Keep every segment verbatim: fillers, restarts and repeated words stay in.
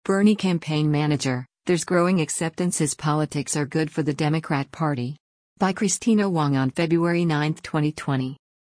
Bernie campaign manager, there's growing acceptance his politics are good for the Democrat Party. By Christina Wong on February ninth, twenty twenty.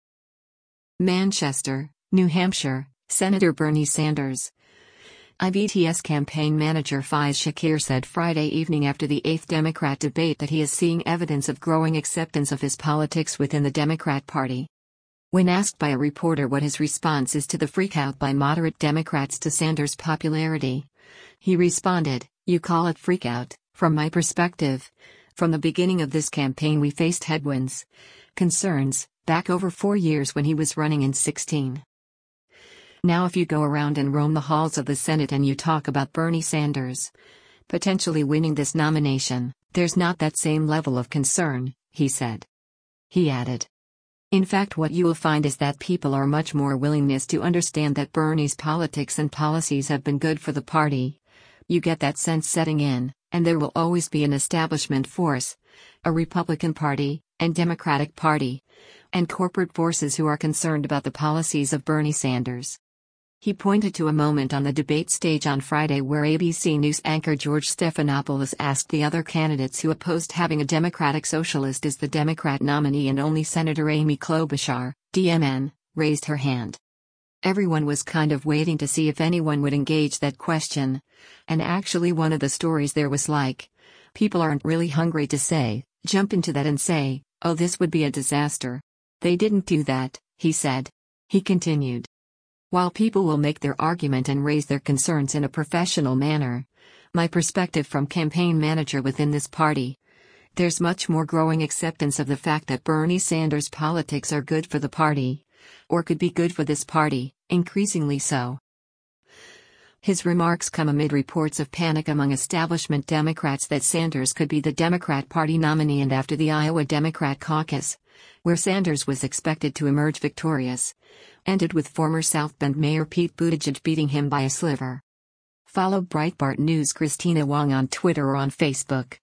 Manchester, New Hampshire, Senator Bernie Sanders. I B T S campaign manager Faiz Shakir said Friday evening after the eighth Democrat debate that he is seeing evidence of growing acceptance of his politics within the Democrat Party. When asked by a reporter what his response is to the freakout by moderate Democrats to Sanders' popularity, he responded, "You call it freakout. From my perspective, from the beginning of this campaign we faced headwinds, concerns, back over four years when he was running in sixteen. Now if you go around and roam the halls of the Senate and you talk about Bernie Sanders potentially winning this nomination, there's not that same level of concern," he said. He added, "In fact, what you will find is that people are much more willingness to understand that Bernie's politics and policies have been good for the party. You get that sense setting in, and there will always be an establishment force, a Republican Party, and Democratic Party, and corporate forces who are concerned about the policies of Bernie Sanders." He pointed to a moment on the debate stage on Friday where A B C News anchor George Stephanopoulos asked the other candidates who opposed having a Democratic Socialist as the Democrat nominee, and only Senator Amy Klobuchar, D M N, raised her hand. Everyone was kind of waiting to see if anyone would engage that question, and actually one of the stories there was like, people aren't really hungry to say, jump into that and say, oh, this would be a disaster. They didn't do that, he said. He continued. While people will make their argument and raise their concerns in a professional manner, my perspective from campaign manager within this party, there's much more growing acceptance of the fact that Bernie Sanders' politics are good for the party, or could be good for this party, increasingly so. His remarks come amid reports of panic among establishment Democrats that Sanders could be the Democrat Party nominee, and after the Iowa Democrat caucus, where Sanders was expected to emerge victorious, ended with former South Bend Mayor Pete Buttigieg beating him by a sliver. Follow Breitbart News Christina Wong on Twitter or on Facebook.